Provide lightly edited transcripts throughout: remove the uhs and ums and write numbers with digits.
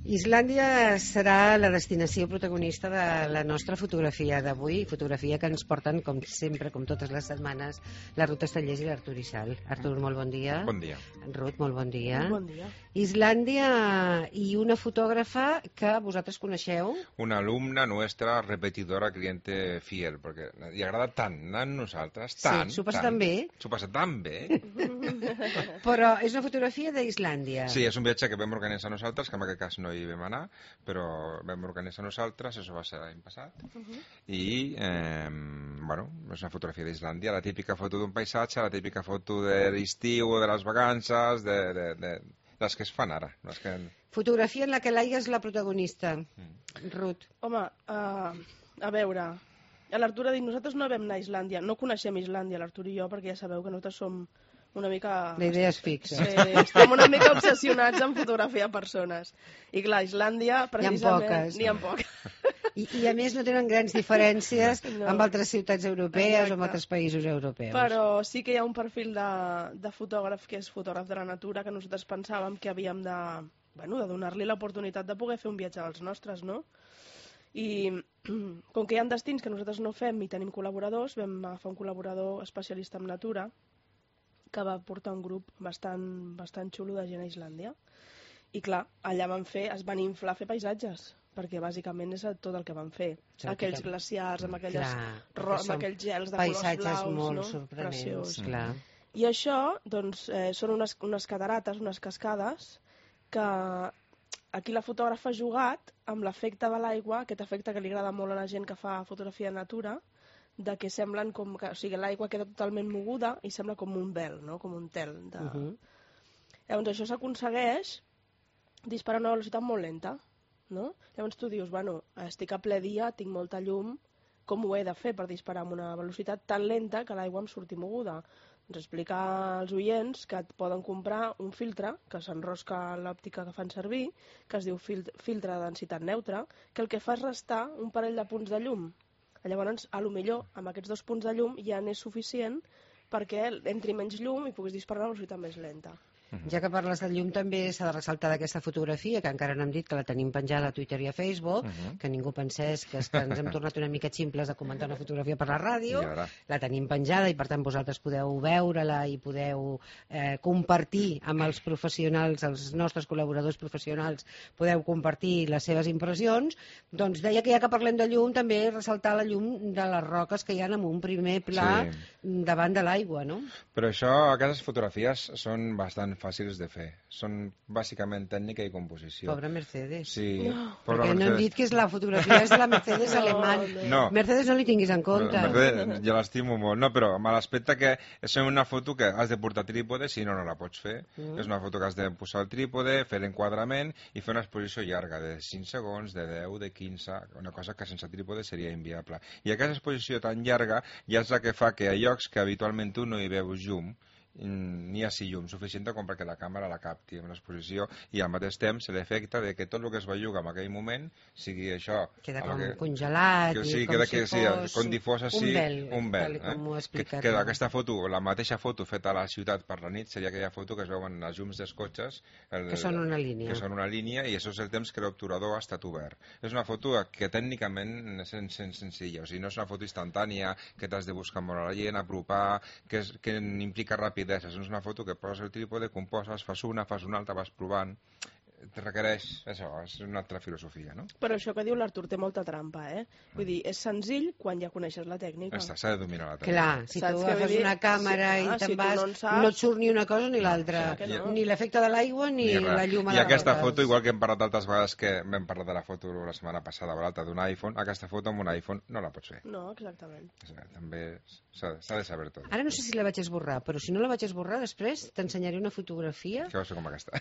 Islàndia serà la destinació protagonista de la nostra fotografia d'avui, fotografia que ens porten, com sempre, com totes les setmanes, la Ruth Estellés i l'Artur Isal. Artur, molt bon dia. Bon dia. Ruth, molt bon dia. Bon dia. Islàndia i una fotògrafa que vosaltres coneixeu. Una alumna nuestra, repetidora, cliente fiel, perquè li agrada tant anar amb nosaltres, tant. Sí, s'ho passa tan bé. S'ho passa tan bé. Però és una fotografia d'Islàndia. Sí, és un viatge que vam organitzar nosaltres, que en aquest cas no hi vam anar, però vam organitzar nosaltres, això va ser l'any passat, i, bueno, és una fotografia d'Islàndia, la típica foto d'un paisatge, la típica foto de l'estiu o de les vacances, de les que es fan ara. Les que... Fotografia en la que l'Aia és la protagonista. Ruth. Home, a veure, l'Artur ha dit, nosaltres no vam anar a Islàndia, no coneixem Islàndia, l'Artur i jo, perquè ja sabeu que nosaltres som una mica... La idea és fixa. Sí, estem una mica obsessionats en fotografiar persones. I clar, Islàndia, precisament... N'hi ha poques. I a més no tenen grans diferències amb altres ciutats europees o amb altres països europeus. Però sí que hi ha un perfil de fotògraf que és fotògraf de la natura que nosaltres pensàvem que havíem de donar-li l'oportunitat de poder fer un viatge als nostres, no? I com que hi ha destins que nosaltres no fem i tenim col·laboradors, vam agafar un col·laborador especialista en natura que va portar un grup bastant xulo de gent a Islàndia. I clar, allà es van inflar a fer paisatges, perquè bàsicament és tot el que van fer. Aquells glaciars, amb aquells gels de colors blaus, paisatges molt sorprenents, clar. I això, doncs, són unes catarates, unes cascades, que aquí la fotògrafa ha jugat amb l'efecte de l'aigua, aquest efecte que li agrada molt a la gent que fa fotografia de natura, de que semblen com... O sigui, l'aigua queda totalment moguda i sembla com un vel, no? Com un tel. Llavors, això s'aconsegueix disparant a una velocitat molt lenta, no? Llavors tu dius, bueno, estic a ple dia, tinc molta llum, com ho he de fer per disparar amb una velocitat tan lenta que l'aigua em surti moguda? Doncs explicar als oients que et poden comprar un filtre que s'enrosca a l'òptica que fan servir, que es diu filtre de densitat neutra, que el que fa és restar un parell de punts de llum. Llavors, millor amb aquests 2 punts de llum ja n'és suficient perquè entri menys llum i puguis disparar a una velocitat més lenta. Ja que parles del llum, també s'ha de ressaltar d'aquesta fotografia, que encara no hem dit que la tenim penjada a Twitter i a Facebook, que ningú pensés que ens hem tornat una mica ximples a comentar una fotografia per la ràdio. La tenim penjada i, per tant, vosaltres podeu veure-la i podeu compartir amb els professionals, els nostres col·laboradors professionals, podeu compartir les seves impressions. Doncs deia que ja que parlem de llum, també ressaltar la llum de les roques que hi ha en un primer pla davant de l'aigua, no? Però això, aquestes fotografies són bastant fàcils de fer. Són bàsicament tècnica i composició. Pobra Mercedes. Sí. Perquè no hem dit que és la fotografia és de la Mercedes alemany. No. Mercedes no li tinguis en compte. Mercedes, jo l'estimo molt. No, però amb l'aspecte que és una foto que has de portar trípode, si no, no la pots fer. És una foto que has de posar el trípode, fer l'enquadrament i fer una exposició llarga, de 5 segons, de 10, de 15, una cosa que sense trípode seria inviable. I aquesta exposició tan llarga ja és la que fa que a llocs que habitualment tu no hi veus llum, n'hi ha sí llum suficient com perquè la càmera la capti en l'exposició i al mateix temps l'efecte de que tot el que es belluga en aquell moment sigui això... Queda com congelat i com si fos com difós així, un vel. Com ho he explicat. Que aquesta foto, la mateixa foto feta a la ciutat per la nit seria aquella foto que es veuen les llums dels cotxes que són una línia. Que són una línia i això és el temps que l'obturador ha estat obert. És una foto que tècnicament és senzilla, o sigui, no és una foto instantània que t'has de buscar molt a la gent, apropar, que implica rapidesa. És una foto que poses el trípode, composes, fas una altra, vas provant. Et requereix, això, és una altra filosofia, no? Però això que diu l'Artur té molta trampa, Vull dir, és senzill quan ja coneixes la tècnica. S'ha de dominar la tècnica. Clar, si tu agafes una càmera i te'n vas, no et surt ni una cosa ni l'altra. Ni l'efecte de l'aigua ni la llum a les roques. I aquesta foto, igual que hem parlat altres vegades que vam parlar de la foto la setmana passada o l'altra d'un iPhone, aquesta foto amb un iPhone no la pots fer. No, exactament. També s'ha de saber tot. Ara no sé si la vaig esborrar, però si no la vaig esborrar, després t'ensenyaré una fotografia... Que va ser com aquesta.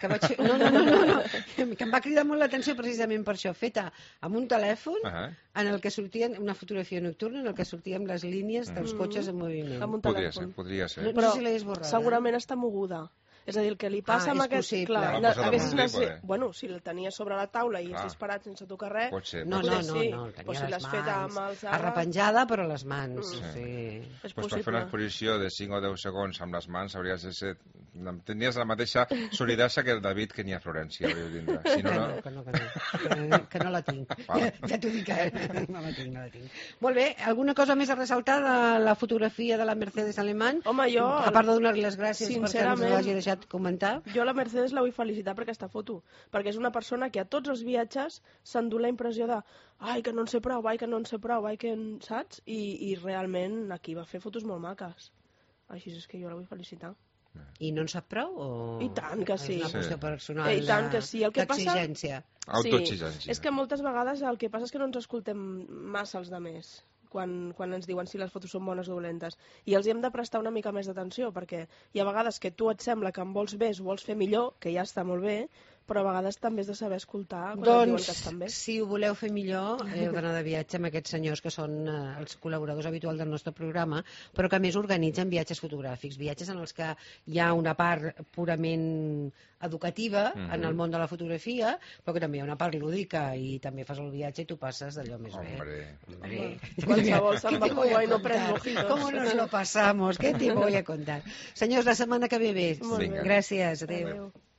No. Que em va cridar molt l'atenció precisament per això, feta amb un telèfon en el que sortien una fotografia nocturna en el que sortien les línies dels cotxes en moviment. Amb un telèfon. Podria ser. No sé si l'he esborrat. Segurament està moguda. És a dir, el que li passa amb aquest... possible. Bueno, si el tenies sobre la taula i és disparat sense tocar res... Pot ser. No, no, el tenia si a les mans, arrepenjada, però a les mans. És per fer una exposició de 5 o 10 segons amb les mans hauries de ser... Tenies la mateixa solidesa que el David que n'hi ha a Florència. Si que no la tinc. Ja t'ho dic, no la tinc. Molt bé, alguna cosa més a ressaltar de la fotografia de la Mercedes Alemán? Home, jo... A part de donar-li les gràcies perquè ens l'hagi deixat comentar. Jo la Mercedes la vull felicitar per aquesta foto, perquè és una persona que a tots els viatges s'endú la impressió de ai, que no en sé prou, ai, que no en sé prou, ai, que saps? I realment aquí va fer fotos molt maques. Així és que jo la vull felicitar. I no en sap prou? O... I tant que sí. És una qüestió personal I tant que sí. d'exigència. Autoexigència. És que moltes vegades el que passa és que no ens escoltem massa els demés quan ens diuen si les fotos són bones o dolentes. I els hi hem de prestar una mica més d'atenció, perquè hi ha vegades que tu et sembla que en vols més o vols fer millor, que ja està molt bé, però a vegades també has de saber escoltar quan et diuen que estan bé. Si ho voleu fer millor, heu d'anar de viatge amb aquests senyors que són els col·laboradors habituals del nostre programa, però que a més organitzen viatges fotogràfics, viatges en els que hi ha una part purament educativa en el món de la fotografia, però que també hi ha una part lúdica i també fas el viatge i tu passes d'allò més bé. Qualsevol se'n va i no pren mojitos. ¿Cómo nos lo pasamos? ¿Qué te voy a contar? Senyors, la setmana que ve bé. Molt bé. Gràcies, adéu.